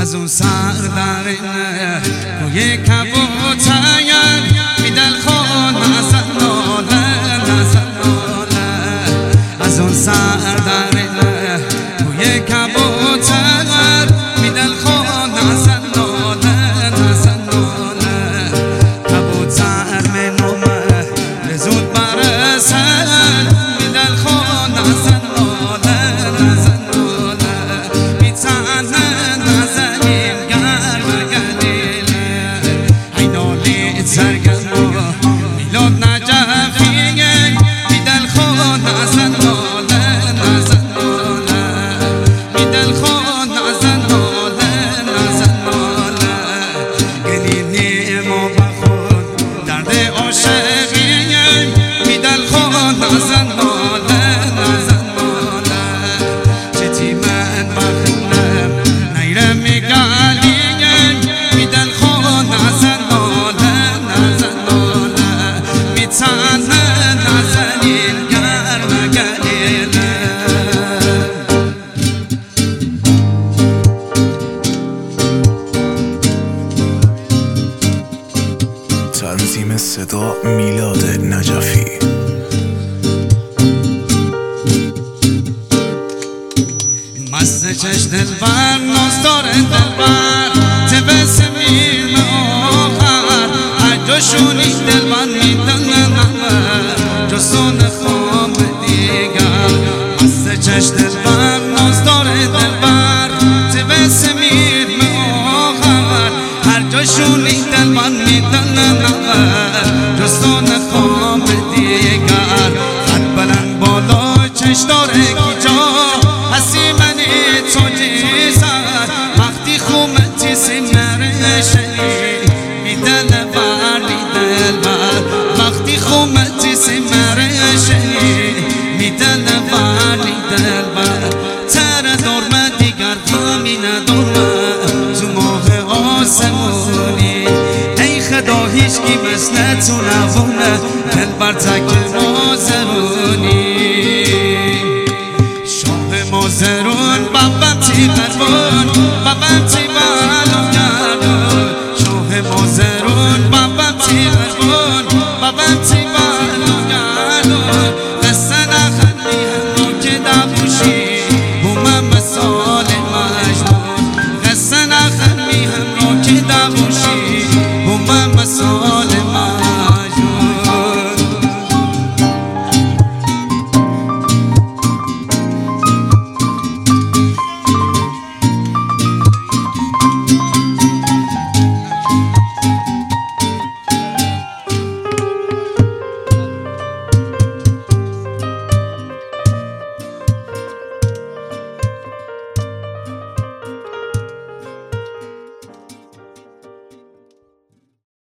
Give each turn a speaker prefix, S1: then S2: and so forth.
S1: از اون سردرینه روی کبوتر می دلخون نزن ناله از اون سردرینه روی کبوتر می دلخون نزن ناله کبوتر منومه زود برسن می دلخون نزن
S2: تنظیم صدا میلاد نجفی.
S1: مست چش دلبر نازدار دلبر تبسم علم آخر هر جاشونی دلبر میدن جسون خواب دیگر مست چش دلبر نازدار دلبر تبسم علم آخر هر جاشونی دلبر میدن جسون خواب دیگر خط بلند بالا چش داره کی جا هستی منی تو جیزد وقتی خومتی سمرشی می دلبر وقتی خومتی سمرشی می دلبر تر دورمه دیگر غمی ندورمه تو ماه آسمونی ای خدا هیچ کی مثل تو نبونه دلبر تک